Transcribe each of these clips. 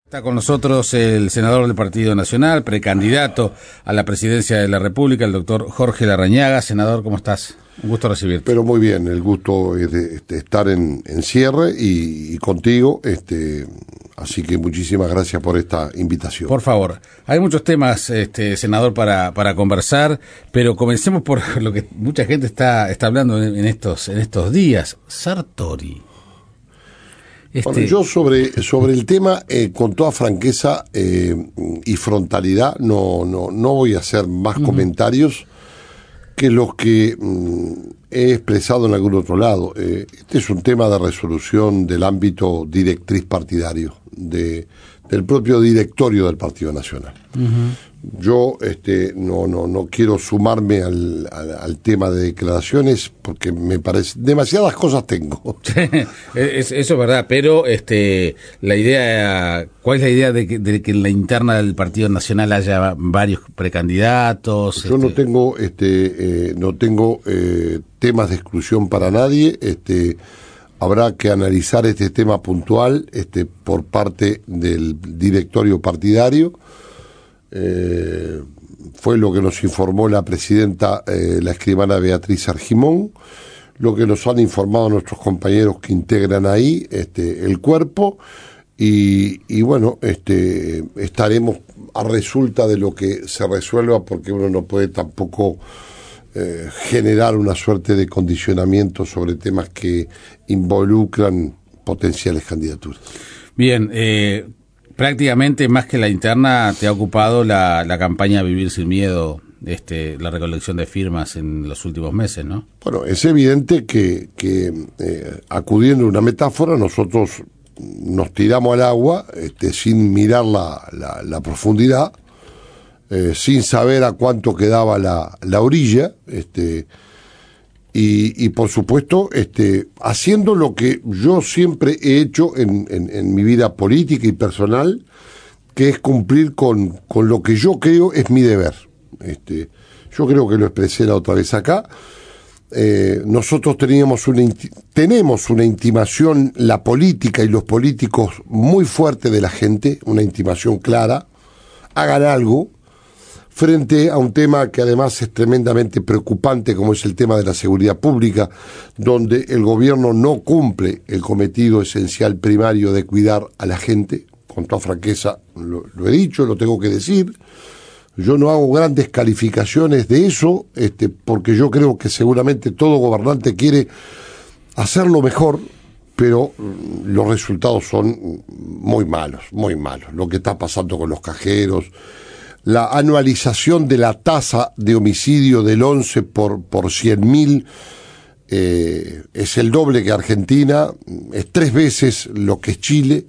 Está con nosotros el senador del Partido Nacional, precandidato a la presidencia de la República, el doctor Jorge Larrañaga. Senador, ¿cómo estás? Un gusto recibirte. Pero muy bien, el gusto es de estar en cierre y contigo, así que muchísimas gracias por esta invitación. Por favor, hay muchos temas, senador, para conversar, pero comencemos por lo que mucha gente está hablando en estos días, Sartori. Bueno, yo sobre el tema, con toda franqueza y frontalidad, no voy a hacer más comentarios que los que he expresado en algún otro lado. Este es un tema de resolución del ámbito directriz partidario, del propio directorio del Partido Nacional. Yo no quiero sumarme al tema de declaraciones porque me parece demasiadas cosas tengo. Eso es verdad, pero la idea, ¿cuál es la idea de que en la interna del Partido Nacional haya varios precandidatos? Yo no tengo temas de exclusión para nadie. Habrá que analizar este tema puntual por parte del directorio partidario. Fue lo que nos informó la presidenta, la escribana Beatriz Argimón, lo que nos han informado nuestros compañeros que integran ahí el cuerpo, y bueno, estaremos a resulta de lo que se resuelva, porque uno no puede tampoco generar una suerte de condicionamiento sobre temas que involucran potenciales candidaturas. Bien, prácticamente más que la interna te ha ocupado la campaña Vivir sin Miedo, la recolección de firmas en los últimos meses, ¿no? Bueno, es evidente que acudiendo a una metáfora, nosotros nos tiramos al agua sin mirar la profundidad, sin saber a cuánto quedaba la orilla, y por supuesto haciendo lo que yo siempre he hecho en mi vida política y personal, que es cumplir con lo que yo creo es mi deber. Yo creo que lo expresé la otra vez acá. Nosotros tenemos una intimación, la política y los políticos, muy fuerte de la gente, una intimación clara. Hagan algo frente a un tema que además es tremendamente preocupante, como es el tema de la seguridad pública, donde el gobierno no cumple el cometido esencial primario de cuidar a la gente. Con toda franqueza lo he dicho, lo tengo que decir. Yo no hago grandes calificaciones de eso, porque yo creo que seguramente todo gobernante quiere hacerlo mejor, pero los resultados son muy malos, muy malos. Lo que está pasando con los cajeros, la anualización de la tasa de homicidio del 11 por 100.000 es el doble que Argentina, es 3 veces lo que es Chile.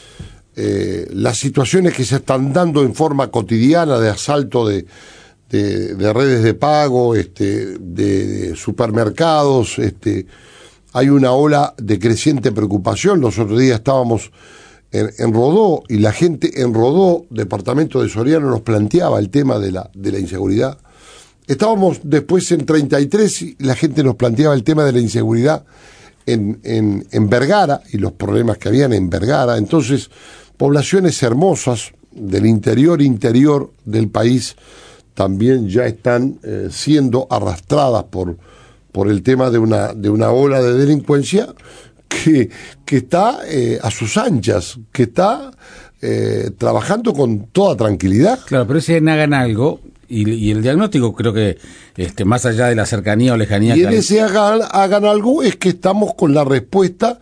Las situaciones que se están dando en forma cotidiana de asalto de redes de pago, de supermercados, hay una ola de creciente preocupación. Los otros días estábamos en Rodó, y la gente en Rodó, departamento de Soriano, nos planteaba el tema de la inseguridad. Estábamos después en 33 y la gente nos planteaba el tema de la inseguridad en Vergara y los problemas que habían en Vergara. Entonces, poblaciones hermosas del interior del país también ya están siendo arrastradas por el tema de una ola de delincuencia que está a sus anchas, que está trabajando con toda tranquilidad. Claro, pero si hagan algo, y el diagnóstico creo que más allá de la cercanía o lejanía... Y en ese hagan algo es que estamos con la respuesta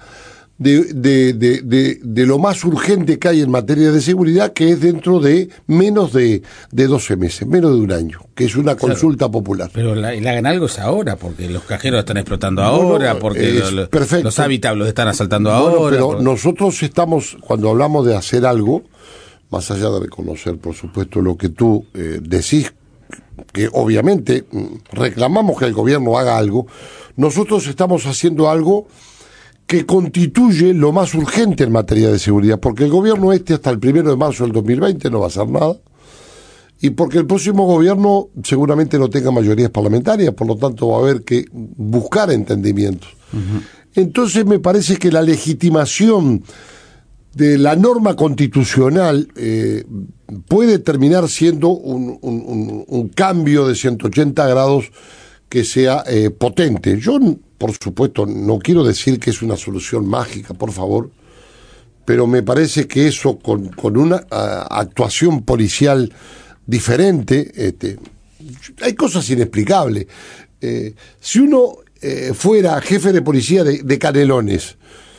de lo más urgente que hay en materia de seguridad, que es dentro de menos de 12 meses, menos de un año, que es una consulta popular. Pero le hagan algo es ahora, porque los cajeros están explotando ahora, porque los hábitats los están asaltando ahora. Pero nosotros estamos, cuando hablamos de hacer algo, más allá de reconocer, por supuesto, lo que tú decís, que obviamente reclamamos que el gobierno haga algo, nosotros estamos haciendo algo que constituye lo más urgente en materia de seguridad, porque el gobierno hasta el 1 de marzo del 2020 no va a hacer nada, y porque el próximo gobierno seguramente no tenga mayorías parlamentarias, por lo tanto va a haber que buscar entendimientos. Entonces me parece que la legitimación de la norma constitucional puede terminar siendo un cambio de 180 grados que sea potente. Yo, por supuesto, no quiero decir que es una solución mágica, por favor, pero me parece que eso con una actuación policial diferente, hay cosas inexplicables. Si uno fuera jefe de policía de Canelones,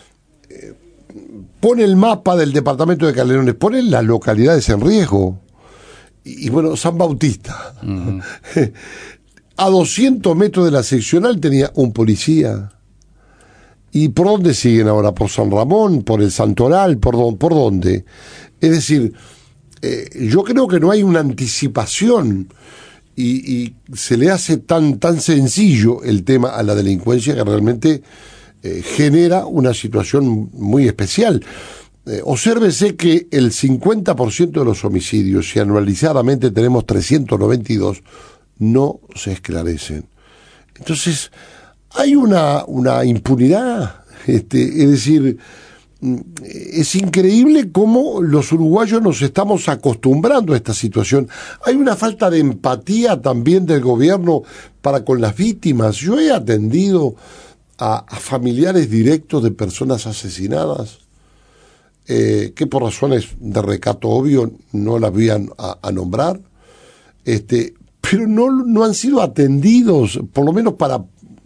pone el mapa del departamento de Canelones, pone las localidades en riesgo. Y bueno, San Bautista. Uh-huh. A 200 metros de la seccional tenía un policía. ¿Y por dónde siguen ahora? ¿Por San Ramón? ¿Por el Santoral? ¿Por dónde? Es decir, yo creo que no hay una anticipación y se le hace tan sencillo el tema a la delincuencia que realmente genera una situación muy especial. Obsérvese que el 50% de los homicidios, si anualizadamente tenemos 392, no se esclarecen. Entonces, hay una impunidad, es decir, es increíble cómo los uruguayos nos estamos acostumbrando a esta situación. Hay una falta de empatía también del gobierno para con las víctimas. Yo he atendido a familiares directos de personas asesinadas que por razones de recato obvio no las voy a nombrar, pero no han sido atendidos, por lo menos para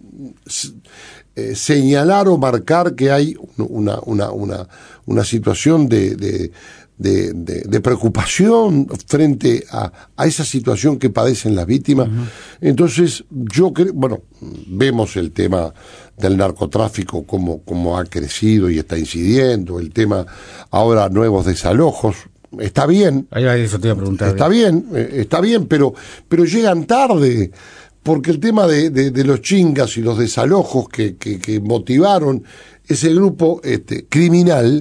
señalar o marcar que hay una situación de preocupación frente a esa situación que padecen las vítimas. Uh-huh. Entonces, yo creo, vemos el tema del narcotráfico como ha crecido y está incidiendo, el tema ahora nuevos desalojos. Está bien. Eso te iba a preguntar. Está bien, pero llegan tarde, porque el tema de los chingas y los desalojos que motivaron ese grupo criminal,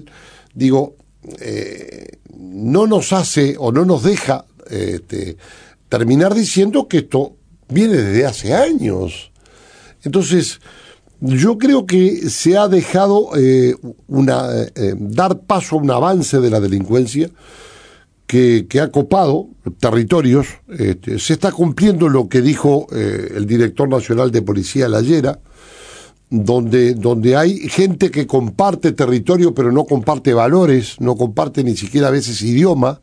no nos hace o no nos deja terminar diciendo que esto viene desde hace años. Entonces, yo creo que se ha dejado dar paso a un avance de la delincuencia que ha copado territorios. Se está cumpliendo lo que dijo el director nacional de policía Layera, donde hay gente que comparte territorio pero no comparte valores, no comparte ni siquiera a veces idioma,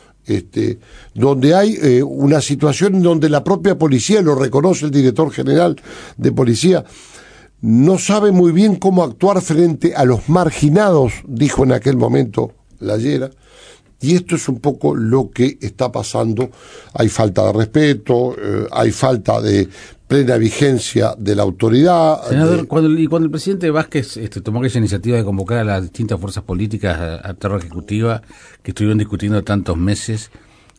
donde hay una situación donde la propia policía, lo reconoce el director general de policía, no sabe muy bien cómo actuar frente a los marginados, dijo en aquel momento Layera, y esto es un poco lo que está pasando. Hay falta de respeto, hay falta de plena vigencia de la autoridad. Senador, cuando el presidente Vázquez tomó aquella iniciativa de convocar a las distintas fuerzas políticas a terna ejecutiva que estuvieron discutiendo tantos meses,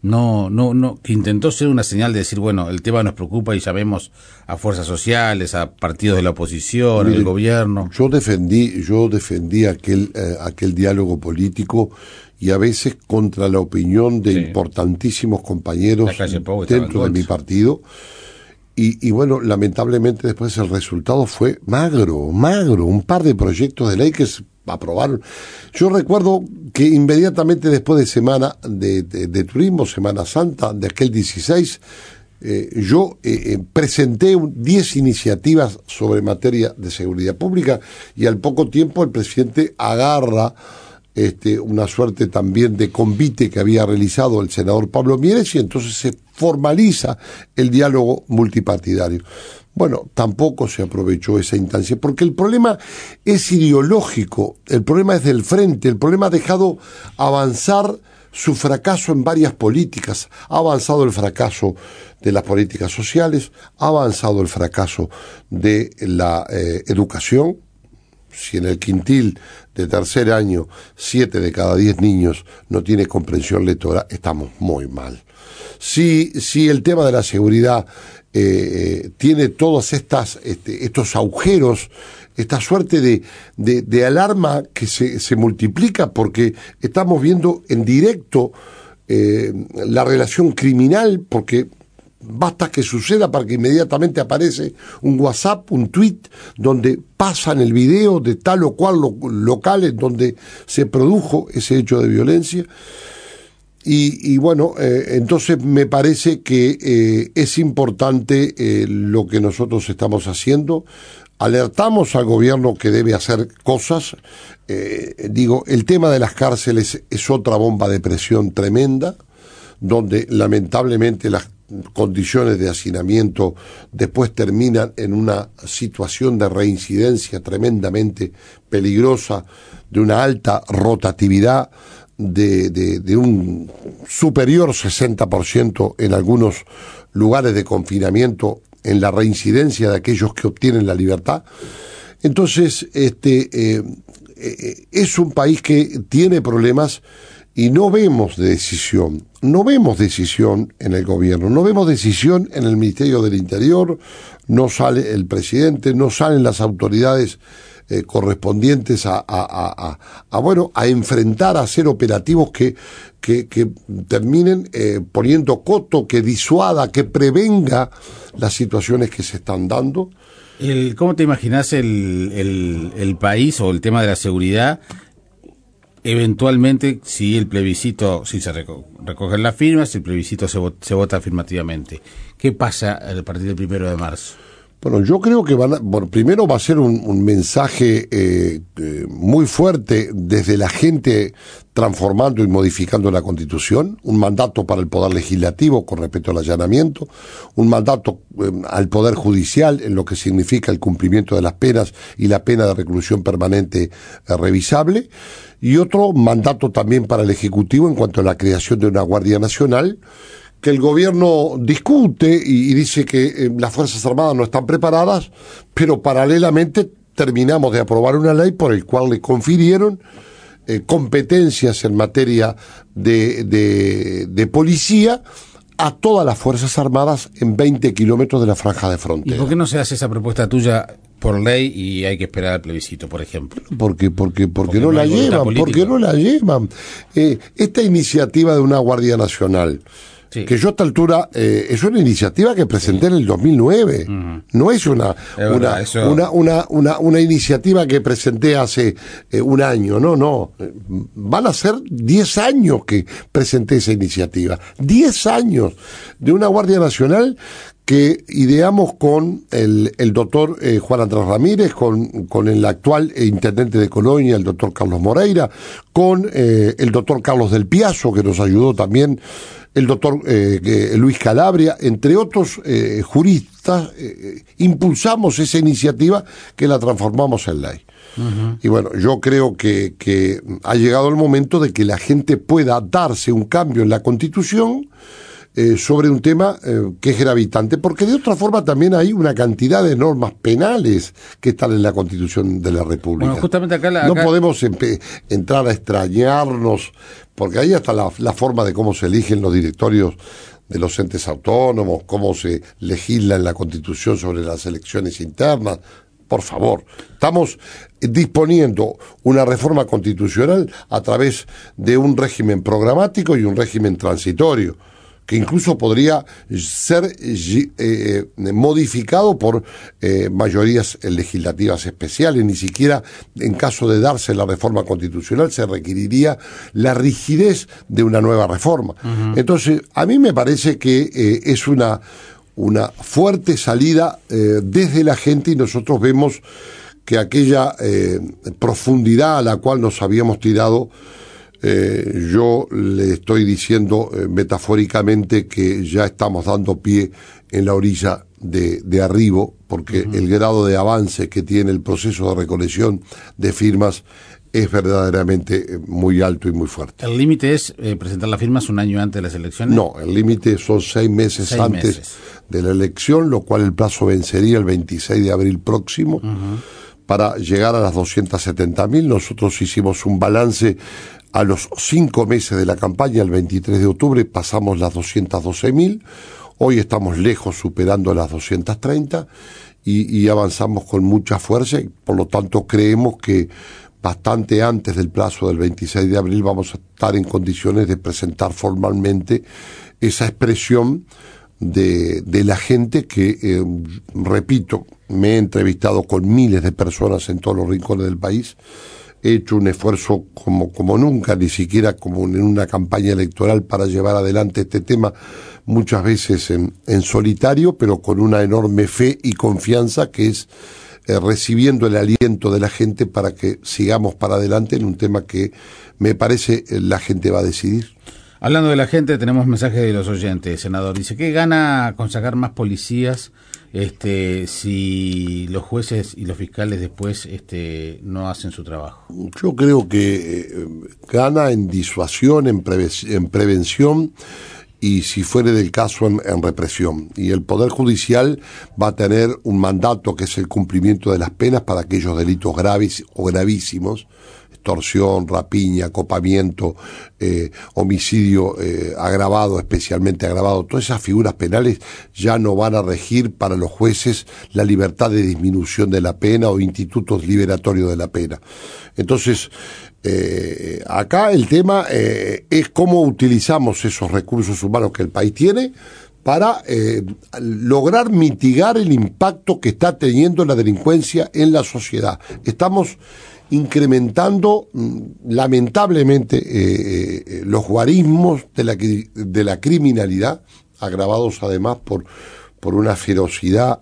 que intentó ser una señal de decir, bueno, el tema nos preocupa y llamemos a fuerzas sociales, a partidos de la oposición, al gobierno. Yo defendí aquel diálogo político y a veces contra la opinión de importantísimos compañeros dentro de mi partido. Y bueno, lamentablemente después el resultado fue magro, un par de proyectos de ley que se aprobaron. Yo recuerdo que inmediatamente después de Semana de Turismo, Semana Santa, de aquel 16, yo presenté 10 iniciativas sobre materia de seguridad pública y al poco tiempo el presidente agarra una suerte también de convite que había realizado el senador Pablo Mieres y entonces se formaliza el diálogo multipartidario. Bueno, tampoco se aprovechó esa instancia, porque el problema es ideológico, el problema es del frente, el problema ha dejado avanzar su fracaso en varias políticas. Ha avanzado el fracaso de las políticas sociales, ha avanzado el fracaso de la educación. Si en el quintil de tercer año 7 de cada 10 niños no tiene comprensión lectora, estamos muy mal. Si el tema de la seguridad tiene todos estos agujeros, esta suerte de alarma que se multiplica porque estamos viendo en directo la relación criminal, porque basta que suceda para que inmediatamente aparece un WhatsApp, un tweet, donde pasan el video de tal o cual local en donde se produjo ese hecho de violencia. Y bueno, entonces me parece que es importante lo que nosotros estamos haciendo. Alertamos al gobierno que debe hacer cosas. El tema de las cárceles es otra bomba de presión tremenda, donde lamentablemente las condiciones de hacinamiento después terminan en una situación de reincidencia tremendamente peligrosa, de una alta rotatividad, de un superior 60% en algunos lugares de confinamiento en la reincidencia de aquellos que obtienen la libertad. Entonces, es un país que tiene problemas y no vemos decisión en el gobierno, no vemos decisión en el Ministerio del Interior, no sale el presidente, no salen las autoridades correspondientes a enfrentar, a hacer operativos que terminen poniendo coto, que disuada, que prevenga las situaciones que se están dando. ¿Cómo te imaginas el país o el tema de la seguridad eventualmente si el plebiscito, si se recogen las firmas, si el plebiscito se vota afirmativamente? ¿Qué pasa a partir del 1 de marzo? Bueno, yo creo que primero va a ser un mensaje muy fuerte desde la gente transformando y modificando la Constitución, un mandato para el Poder Legislativo con respecto al allanamiento, un mandato al Poder Judicial en lo que significa el cumplimiento de las penas y la pena de reclusión permanente revisable, y otro mandato también para el Ejecutivo en cuanto a la creación de una Guardia Nacional, que el gobierno discute y dice que las Fuerzas Armadas no están preparadas, pero paralelamente terminamos de aprobar una ley por el cual le confirieron competencias en materia de policía a todas las Fuerzas Armadas en 20 kilómetros de la franja de frontera. ¿Y por qué no se hace esa propuesta tuya por ley y hay que esperar al plebiscito, por ejemplo? Porque no la llevan, porque no la llevan. Esta iniciativa de una Guardia Nacional, sí, que yo a esta altura es una iniciativa que presenté en el 2009. No es una iniciativa que presenté hace un año. No. Van a ser 10 años que presenté esa iniciativa. 10 años de una Guardia Nacional que ideamos con el doctor Juan Andrés Ramírez, con el actual intendente de Colonia, el doctor Carlos Moreira, con el doctor Carlos del Piazzo, que nos ayudó también, el doctor Luis Calabria, entre otros juristas. Impulsamos esa iniciativa que la transformamos en ley. Y bueno, yo creo que ha llegado el momento de que la gente pueda darse un cambio en la Constitución sobre un tema que es gravitante, porque de otra forma también hay una cantidad de normas penales que están en la Constitución de la República. Bueno, justamente acá no podemos entrar a extrañarnos, porque ahí está la forma de cómo se eligen los directorios de los entes autónomos, cómo se legisla en la Constitución sobre las elecciones internas. Por favor, estamos disponiendo una reforma constitucional a través de un régimen programático y un régimen transitorio, que incluso podría ser modificado por mayorías legislativas especiales. Ni siquiera en caso de darse la reforma constitucional se requeriría la rigidez de una nueva reforma. Entonces, a mí me parece que es una fuerte salida desde la gente, y nosotros vemos que aquella profundidad a la cual nos habíamos tirado, yo le estoy diciendo metafóricamente que ya estamos dando pie en la orilla de arribo, porque el grado de avance que tiene el proceso de recolección de firmas es verdaderamente muy alto y muy fuerte. ¿El límite es presentar las firmas un año antes de las elecciones? No, el límite son 6 meses antes de la elección, lo cual el plazo vencería el 26 de abril próximo. Para llegar a las 270.000. Nosotros hicimos un balance a los 5 meses de la campaña, el 23 de octubre pasamos las 212.000, hoy estamos lejos superando las 230 y avanzamos con mucha fuerza, y por lo tanto creemos que bastante antes del plazo del 26 de abril vamos a estar en condiciones de presentar formalmente esa expresión de la gente que, repito, me he entrevistado con miles de personas en todos los rincones del país. He hecho un esfuerzo como nunca, ni siquiera como en una campaña electoral, para llevar adelante este tema, muchas veces en solitario, pero con una enorme fe y confianza, que es recibiendo el aliento de la gente para que sigamos para adelante en un tema que me parece la gente va a decidir. Hablando de la gente, tenemos mensajes de los oyentes. Senador, dice, ¿qué gana con sacar más policías si los jueces y los fiscales después no hacen su trabajo? Yo creo que gana en disuasión, en prevención, y si fuere del caso en represión. Y el Poder Judicial va a tener un mandato que es el cumplimiento de las penas para aquellos delitos graves o gravísimos: extorsión, rapiña, copamiento, homicidio agravado, especialmente agravado. Todas esas figuras penales ya no van a regir para los jueces la libertad de disminución de la pena o institutos liberatorios de la pena. Entonces, acá el tema es cómo utilizamos esos recursos humanos que el país tiene para lograr mitigar el impacto que está teniendo la delincuencia en la sociedad. Estamos incrementando lamentablemente los guarismos de la criminalidad, agravados además por una ferocidad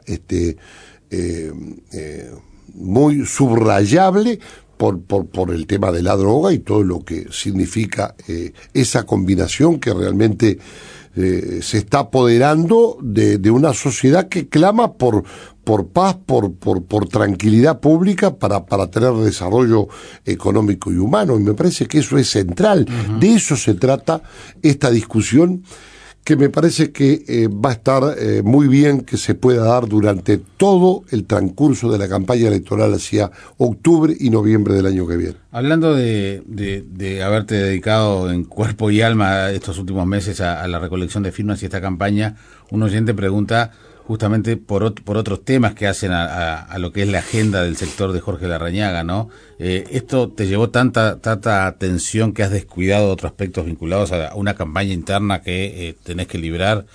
muy subrayable por el tema de la droga y todo lo que significa esa combinación que realmente se está apoderando de una sociedad que clama por paz, por tranquilidad pública para tener desarrollo económico y humano. Y me parece que eso es central. Uh-huh. De eso se trata esta discusión, que me parece que va a estar muy bien que se pueda dar durante todo el transcurso de la campaña electoral hacia octubre y noviembre del año que viene. Hablando de haberte dedicado en cuerpo y alma estos últimos meses a la recolección de firmas y esta campaña, un oyente pregunta justamente por otros temas que hacen a lo que es la agenda del sector de Jorge Larrañaga, ¿no? ¿Esto te llevó tanta atención que has descuidado otros aspectos vinculados a una campaña interna que tenés que librar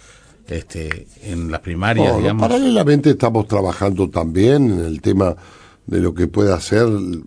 en las primarias, digamos? Paralelamente estamos trabajando también en el tema de lo que pueda ser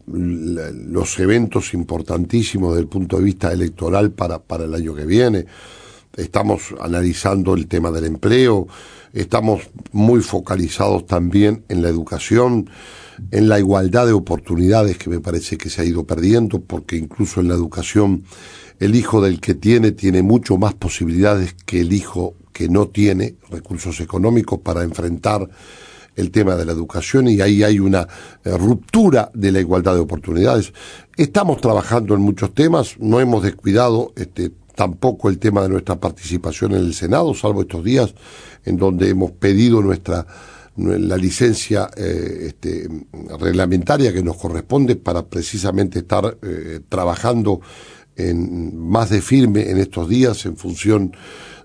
los eventos importantísimos desde el punto de vista electoral para el año que viene. Estamos analizando el tema del empleo, estamos muy focalizados también en la educación, en la igualdad de oportunidades, que me parece que se ha ido perdiendo, porque incluso en la educación el hijo del que tiene mucho más posibilidades que el hijo que no tiene recursos económicos para enfrentar el tema de la educación, y ahí hay una ruptura de la igualdad de oportunidades. Estamos trabajando en muchos temas, no hemos descuidado tampoco el tema de nuestra participación en el Senado, salvo estos días en donde hemos pedido la licencia reglamentaria que nos corresponde para precisamente estar trabajando más de firme en estos días, en función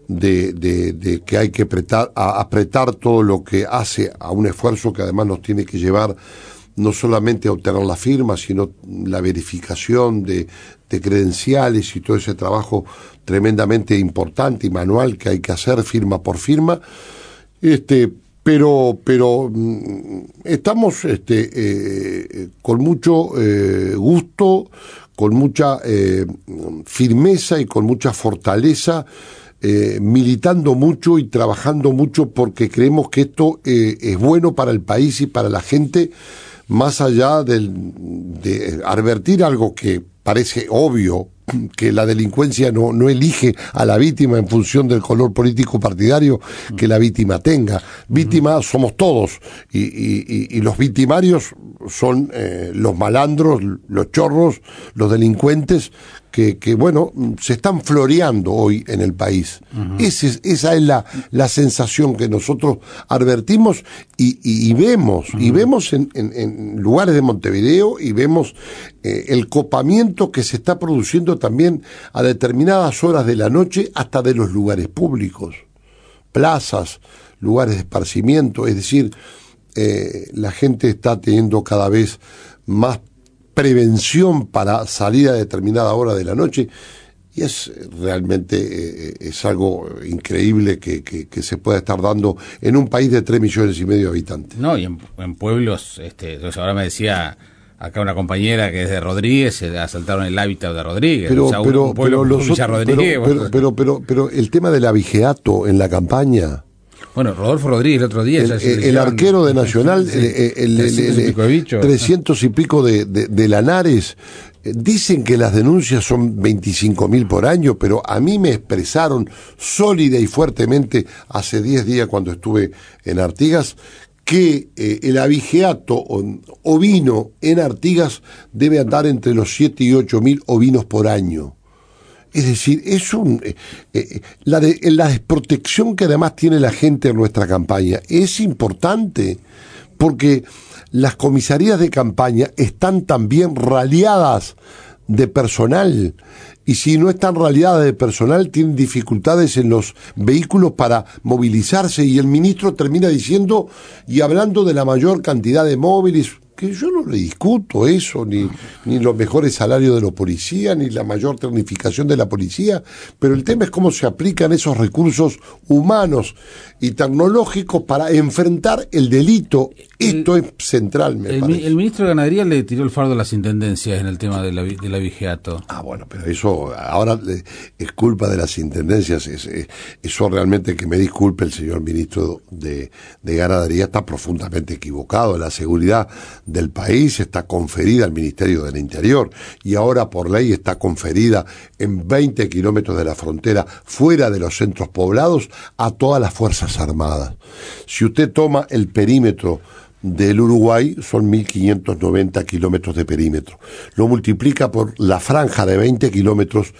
de que hay que apretar todo lo que hace a un esfuerzo que además nos tiene que llevar no solamente a obtener la firma, sino la verificación de credenciales y todo ese trabajo tremendamente importante y manual que hay que hacer firma por firma. Pero estamos con mucho gusto, con mucha firmeza y con mucha fortaleza, militando mucho y trabajando mucho, porque creemos que esto es bueno para el país y para la gente, más allá de advertir algo que parece obvio, que la delincuencia no elige a la víctima en función del color político partidario que la víctima tenga. Víctimas somos todos, y los victimarios son los malandros, los chorros, los delincuentes que bueno, se están floreando hoy en el país. Uh-huh. Esa es la sensación que nosotros advertimos y vemos, uh-huh. Y vemos en lugares de Montevideo, y vemos el copamiento que se está produciendo también a determinadas horas de la noche, hasta de los lugares públicos, plazas, lugares de esparcimiento. Es decir, la gente está teniendo cada vez más prevención para salir a determinada hora de la noche, y es realmente es algo increíble que se pueda estar dando en un país de 3,5 millones de habitantes. No, y en pueblos, ahora me decía acá una compañera que es de Rodríguez, se asaltaron el hábitat de Rodríguez, pero el tema del abigeato en la campaña. Bueno, Rodolfo Rodríguez el otro día el arquero de Nacional, 300 y pico de Lanares. Dicen que las denuncias son 25.000 por año, pero a mí me expresaron sólida y fuertemente hace 10 días cuando estuve en Artigas que el abigeato ovino en Artigas debe andar entre los 7 y 8.000 ovinos por año. Es decir, es la desprotección que además tiene la gente en nuestra campaña es importante, porque las comisarías de campaña están también raliadas de personal, y si no están raliadas de personal tienen dificultades en los vehículos para movilizarse, y el ministro termina diciendo y hablando de la mayor cantidad de móviles, que yo no le discuto eso, ni los mejores salarios de los policías, ni la mayor tecnificación de la policía, pero el tema es cómo se aplican esos recursos humanos y tecnológicos para enfrentar el delito. Esto es central, me parece. El ministro de Ganadería le tiró el fardo a las intendencias en el tema del abigeato. Bueno, pero eso ahora es culpa de las intendencias. Eso realmente, que me disculpe el señor ministro de Ganadería, está profundamente equivocado. La seguridad del país está conferida al Ministerio del Interior, y ahora por ley está conferida en 20 kilómetros de la frontera, fuera de los centros poblados, a todas las Fuerzas Armadas. Si usted toma el perímetro del Uruguay, son 1.590 kilómetros de perímetro. Lo multiplica por la franja de 20 kilómetros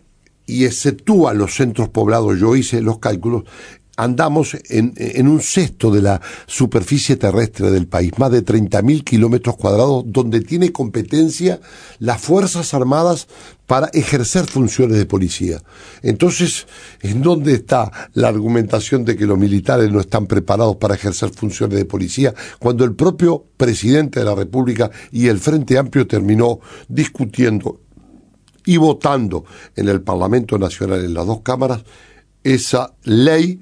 y exceptúa los centros poblados. Yo hice los cálculos. Andamos en un sexto de la superficie terrestre del país, más de 30.000 kilómetros cuadrados, donde tiene competencia las Fuerzas Armadas para ejercer funciones de policía. Entonces, ¿en dónde está la argumentación de que los militares no están preparados para ejercer funciones de policía, cuando el propio presidente de la República y el Frente Amplio terminó discutiendo y votando en el Parlamento Nacional, en las dos cámaras, esa ley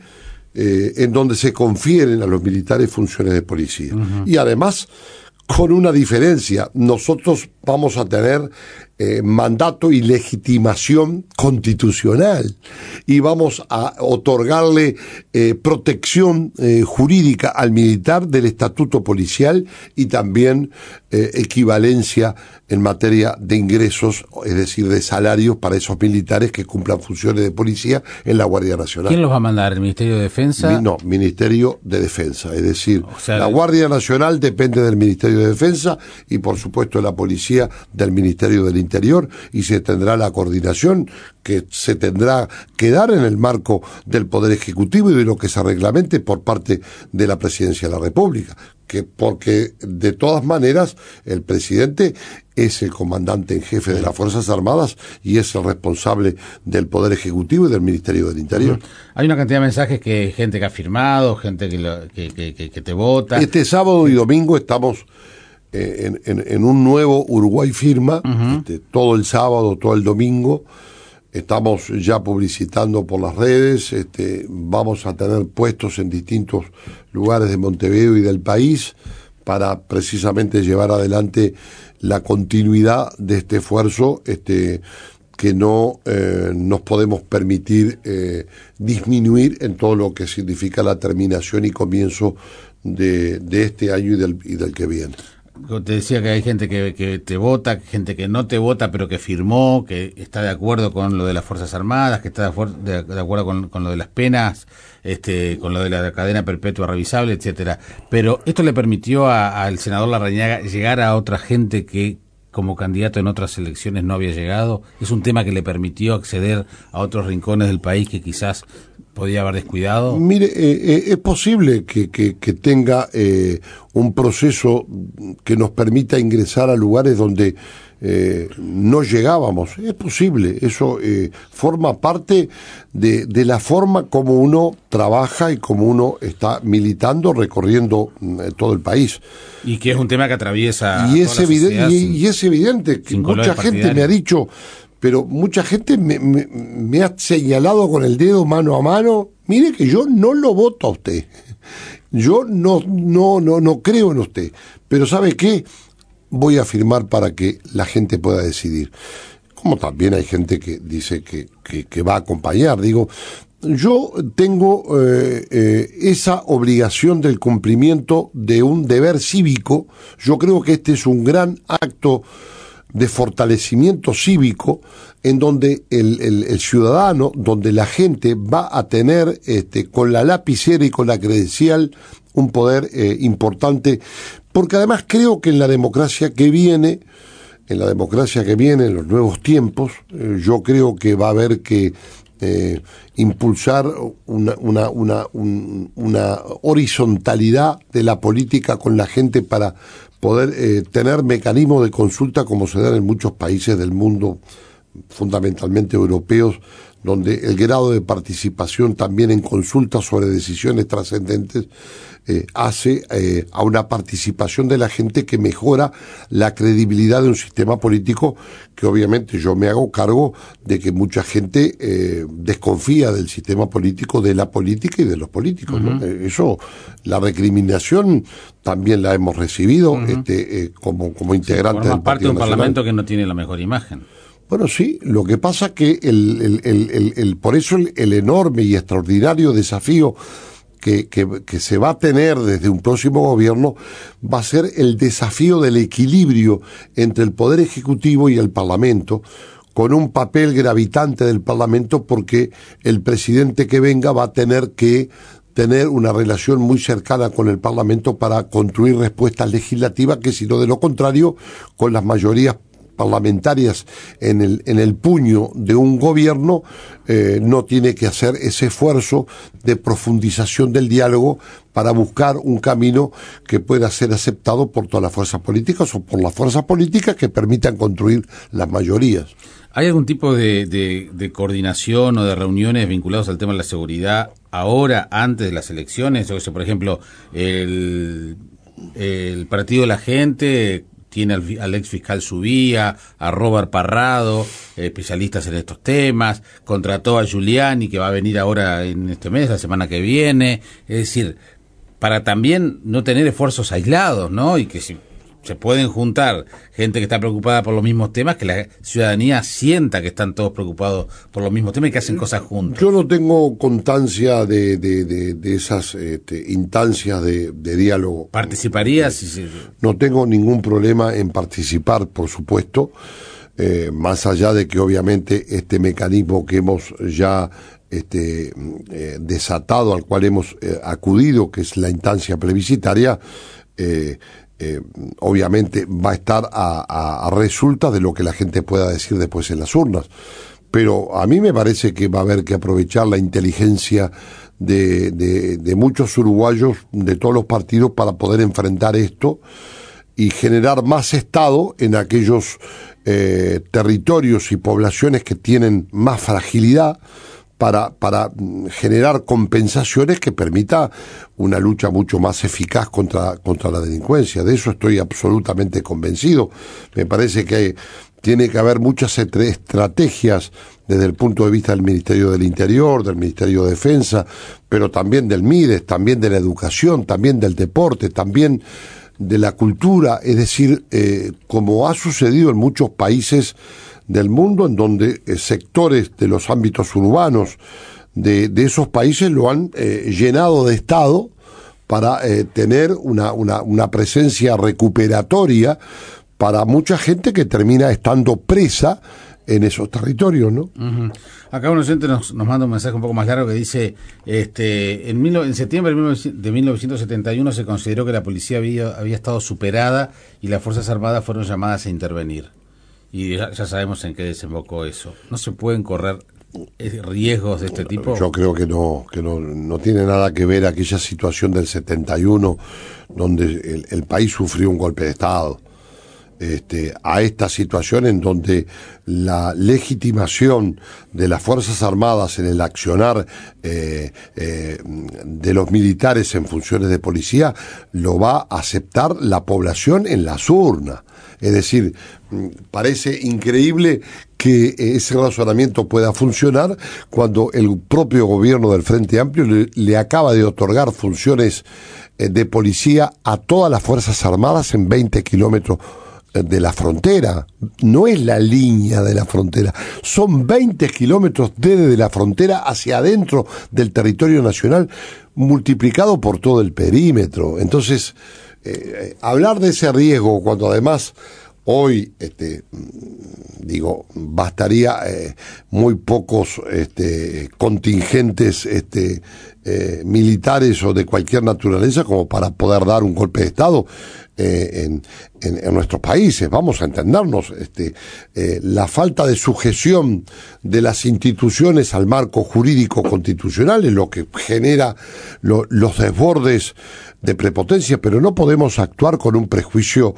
en donde se confieren a los militares funciones de policía? Uh-huh. Y además, con una diferencia, nosotros vamos a tener mandato y legitimación constitucional, y vamos a otorgarle protección jurídica al militar del estatuto policial, y también equivalencia en materia de ingresos, es decir, de salarios para esos militares que cumplan funciones de policía en la Guardia Nacional. ¿Quién los va a mandar? ¿El Ministerio de Defensa? No, Ministerio de Defensa, es decir, la Guardia Nacional depende del Ministerio de Defensa, y por supuesto la policía del Ministerio del Interior, y se tendrá la coordinación que se tendrá que dar en el marco del Poder Ejecutivo y de lo que se reglamente por parte de la Presidencia de la República, porque de todas maneras el presidente es el comandante en jefe de las Fuerzas Armadas y es el responsable del Poder Ejecutivo y del Ministerio del Interior. Hay una cantidad de mensajes que gente que ha firmado, gente que te vota. Este sábado y domingo estamos en un nuevo Uruguay Firma, uh-huh. Todo el sábado, todo el domingo. Estamos ya publicitando por las redes, vamos a tener puestos en distintos lugares de Montevideo y del país para precisamente llevar adelante la continuidad de este esfuerzo, que no nos podemos permitir disminuir en todo lo que significa la terminación y comienzo de este año y del que viene. Te decía que hay gente que te vota, gente que no te vota, pero que firmó, que está de acuerdo con lo de las Fuerzas Armadas, que está de acuerdo con lo de las penas, con lo de la cadena perpetua revisable, etcétera. Pero esto le permitió al senador Larrañaga llegar a otra gente que como candidato en otras elecciones no había llegado. Es un tema que le permitió acceder a otros rincones del país que quizás podía haber descuidado. Mire, es posible que tenga un proceso que nos permita ingresar a lugares donde no llegábamos. Es posible, eso forma parte de la forma como uno trabaja y como uno está militando, recorriendo todo el país. Y que es un tema que atraviesa y es evidente que mucha gente me ha dicho, pero mucha gente me ha señalado con el dedo mano a mano, mire que yo no lo voto a usted, yo no creo en usted, pero ¿sabe qué? Voy a firmar para que la gente pueda decidir. Como también hay gente que dice que va a acompañar. Digo, yo tengo esa obligación del cumplimiento de un deber cívico. Yo creo que este es un gran acto de fortalecimiento cívico en donde el ciudadano, donde la gente va a tener con la lapicera y con la credencial un poder importante, porque además creo que en la democracia que viene, en los nuevos tiempos, yo creo que va a haber que impulsar una horizontalidad de la política con la gente para poder tener mecanismos de consulta como se dan en muchos países del mundo, fundamentalmente europeos, donde el grado de participación también en consultas sobre decisiones trascendentes hace a una participación de la gente que mejora la credibilidad de un sistema político que obviamente yo me hago cargo de que mucha gente desconfía del sistema político, de la política y de los políticos, ¿no? Eso, la recriminación también la hemos recibido como integrante del Partido parte de un Nacional. Parlamento que no tiene la mejor imagen. Bueno, sí, lo que pasa que por eso el enorme y extraordinario desafío que se va a tener desde un próximo gobierno va a ser el desafío del equilibrio entre el Poder Ejecutivo y el Parlamento, con un papel gravitante del Parlamento, porque el presidente que venga va a tener que tener una relación muy cercana con el Parlamento para construir respuestas legislativas que, si no de lo contrario, con las mayorías parlamentarias en el puño de un gobierno, no tiene que hacer ese esfuerzo de profundización del diálogo para buscar un camino que pueda ser aceptado por todas las fuerzas políticas o por las fuerzas políticas que permitan construir las mayorías. ¿Hay algún tipo de coordinación o de reuniones vinculados al tema de la seguridad ahora, antes de las elecciones? O sea, por ejemplo, el Partido de la Gente tiene al ex fiscal Subía, a Robert Parrado, especialistas en estos temas, contrató a Giuliani, que va a venir ahora en este mes, la semana que viene, es decir, para también no tener esfuerzos aislados, ¿no? Y que si se pueden juntar gente que está preocupada por los mismos temas, que la ciudadanía sienta que están todos preocupados por los mismos temas y que hacen cosas juntos. Yo no tengo constancia de esas instancias de diálogo. ¿Participarías? No tengo ningún problema en participar, por supuesto, más allá de que obviamente este mecanismo que hemos ya desatado, al cual hemos acudido, que es la instancia plebiscitaria, obviamente va a estar a resulta de lo que la gente pueda decir después en las urnas. Pero a mí me parece que va a haber que aprovechar la inteligencia de muchos uruguayos de todos los partidos para poder enfrentar esto y generar más Estado en aquellos territorios y poblaciones que tienen más fragilidad, para generar compensaciones que permita una lucha mucho más eficaz contra la delincuencia. De eso estoy absolutamente convencido. Me parece que tiene que haber muchas estrategias desde el punto de vista del Ministerio del Interior, del Ministerio de Defensa, pero también del MIDES, también de la educación, también del deporte, también de la cultura, es decir, como ha sucedido en muchos países del mundo, en donde sectores de los ámbitos urbanos de esos países lo han llenado de Estado para tener una presencia recuperatoria para mucha gente que termina estando presa en esos territorios, ¿no? Uh-huh. Acá un oyente nos manda un mensaje un poco más largo que dice, en septiembre de 1971 se consideró que la policía había estado superada y las Fuerzas Armadas fueron llamadas a intervenir. Y ya sabemos en qué desembocó eso. ¿No se pueden correr riesgos de este tipo? Yo creo que no tiene nada que ver aquella situación del 71 donde el país sufrió un golpe de Estado. A esta situación en donde la legitimación de las Fuerzas Armadas en el accionar de los militares en funciones de policía lo va a aceptar la población en las urnas. Es decir, parece increíble que ese razonamiento pueda funcionar cuando el propio gobierno del Frente Amplio le acaba de otorgar funciones de policía a todas las Fuerzas Armadas en 20 kilómetros de la frontera. No es la línea de la frontera, son 20 kilómetros desde la frontera hacia adentro del territorio nacional, multiplicado por todo el perímetro. Entonces, hablar de ese riesgo cuando además hoy, bastaría muy pocos contingentes militares o de cualquier naturaleza como para poder dar un golpe de Estado en nuestros países. Vamos a entendernos, la falta de sujeción de las instituciones al marco jurídico constitucional es lo que genera los desbordes de prepotencia, pero no podemos actuar con un prejuicio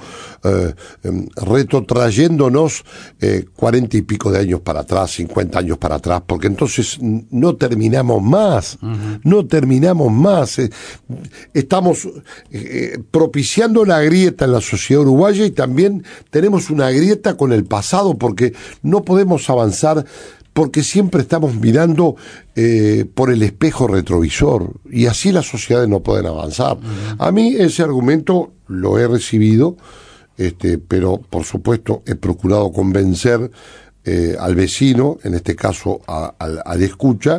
retrotrayéndonos 40 y pico de años para atrás, 50 años para atrás, porque entonces no terminamos más, no terminamos más. Estamos propiciando la grieta en la sociedad uruguaya y también tenemos una grieta con el pasado, porque no podemos avanzar porque siempre estamos mirando por el espejo retrovisor y así las sociedades no pueden avanzar. A mí ese argumento lo he recibido, pero por supuesto he procurado convencer al vecino, en este caso al escucha,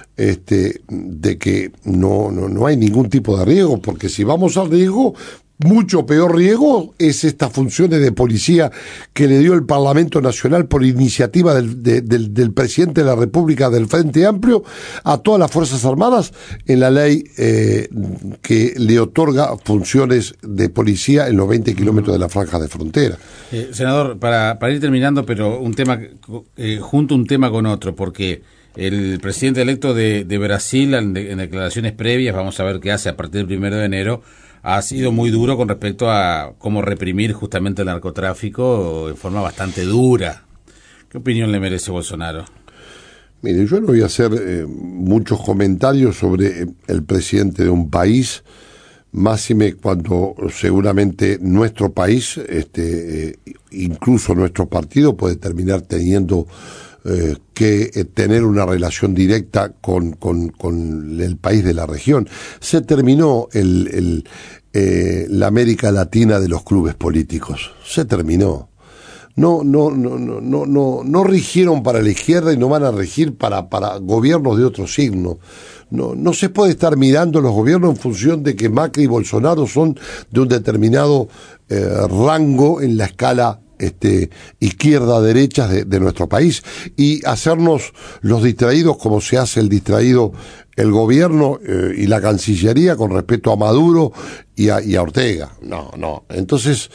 de que no hay ningún tipo de riesgo, porque si vamos al riesgo, mucho peor riesgo es estas funciones de policía que le dio el Parlamento Nacional por iniciativa del presidente de la República del Frente Amplio a todas las Fuerzas Armadas en la ley que le otorga funciones de policía en los 20 kilómetros de la franja de frontera. Senador, para ir terminando, pero un tema junto un tema con otro, porque el presidente electo de Brasil en declaraciones previas, vamos a ver qué hace a partir del 1 de enero, ha sido muy duro con respecto a cómo reprimir justamente el narcotráfico en forma bastante dura. ¿Qué opinión le merece Bolsonaro? Mire, yo no voy a hacer muchos comentarios sobre el presidente de un país, máxime cuando seguramente nuestro país, incluso nuestro partido, puede terminar teniendo que tener una relación directa con el país de la región. Se terminó la América Latina de los clubes políticos. Se terminó. No rigieron para la izquierda y no van a regir para gobiernos de otro signo. No se puede estar mirando los gobiernos en función de que Macri y Bolsonaro son de un determinado rango en la escala izquierda-derecha de nuestro país y hacernos los distraídos como se hace el distraído el gobierno y la Cancillería con respecto a Maduro y a Ortega. No. Entonces,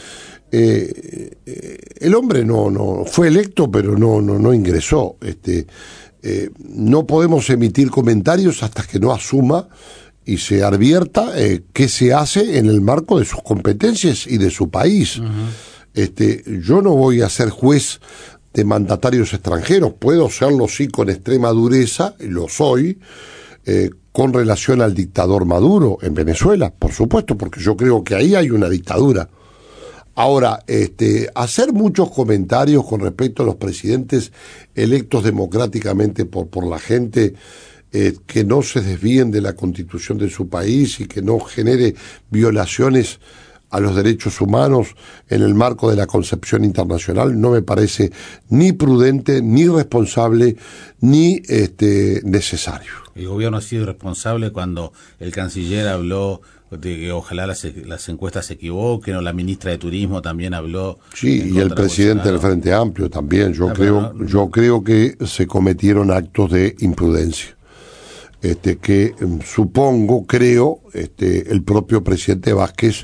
el hombre no fue electo, pero no ingresó. No podemos emitir comentarios hasta que no asuma y se advierta qué se hace en el marco de sus competencias y de su país. Yo no voy a ser juez de mandatarios extranjeros, puedo serlo sí con extrema dureza, y lo soy, con relación al dictador Maduro en Venezuela, por supuesto, porque yo creo que ahí hay una dictadura. Ahora, hacer muchos comentarios con respecto a los presidentes electos democráticamente por la gente, que no se desvíen de la constitución de su país y que no genere violaciones a los derechos humanos en el marco de la concepción internacional, no me parece ni prudente, ni responsable, ni necesario. El gobierno ha sido responsable cuando el canciller habló de que ojalá las encuestas se equivoquen, o la ministra de Turismo también habló. Sí, y el presidente del Frente Amplio también. Yo creo que se cometieron actos de imprudencia. Que creo, el propio presidente Vázquez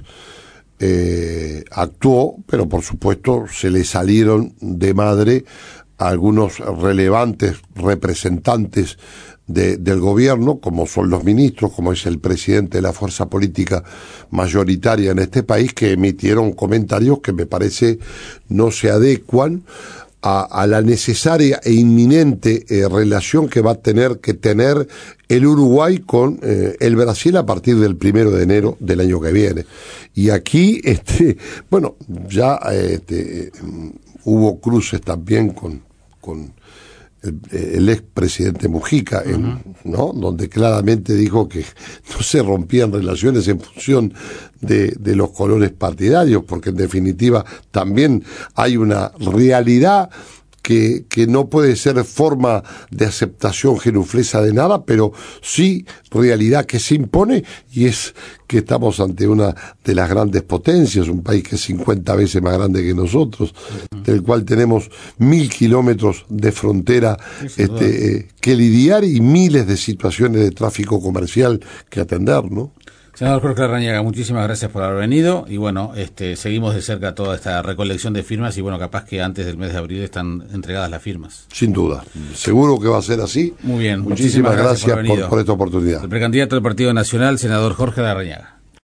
actuó, pero por supuesto se le salieron de madre a algunos relevantes representantes del gobierno, como son los ministros, como es el presidente de la fuerza política mayoritaria en este país, que emitieron comentarios que me parece no se adecuan a la necesaria e inminente relación que va a tener que tener el Uruguay con el Brasil a partir del 1 de enero del año que viene. Y aquí, ya hubo cruces también con con el expresidente Mujica, ¿no? Donde claramente dijo que no se rompían relaciones en función de los colores partidarios, porque en definitiva también hay una realidad que no puede ser forma de aceptación genuflesa de nada, pero sí realidad que se impone, y es que estamos ante una de las grandes potencias, un país que es 50 veces más grande que nosotros, del cual tenemos 1000 kilómetros de frontera que lidiar y miles de situaciones de tráfico comercial que atender, ¿no? Senador Jorge Larrañaga, muchísimas gracias por haber venido y bueno, seguimos de cerca toda esta recolección de firmas y bueno, capaz que antes del mes de abril están entregadas las firmas. Sin duda, seguro que va a ser así. Muy bien, muchísimas gracias por por esta oportunidad. El precandidato del Partido Nacional, senador Jorge Larrañaga.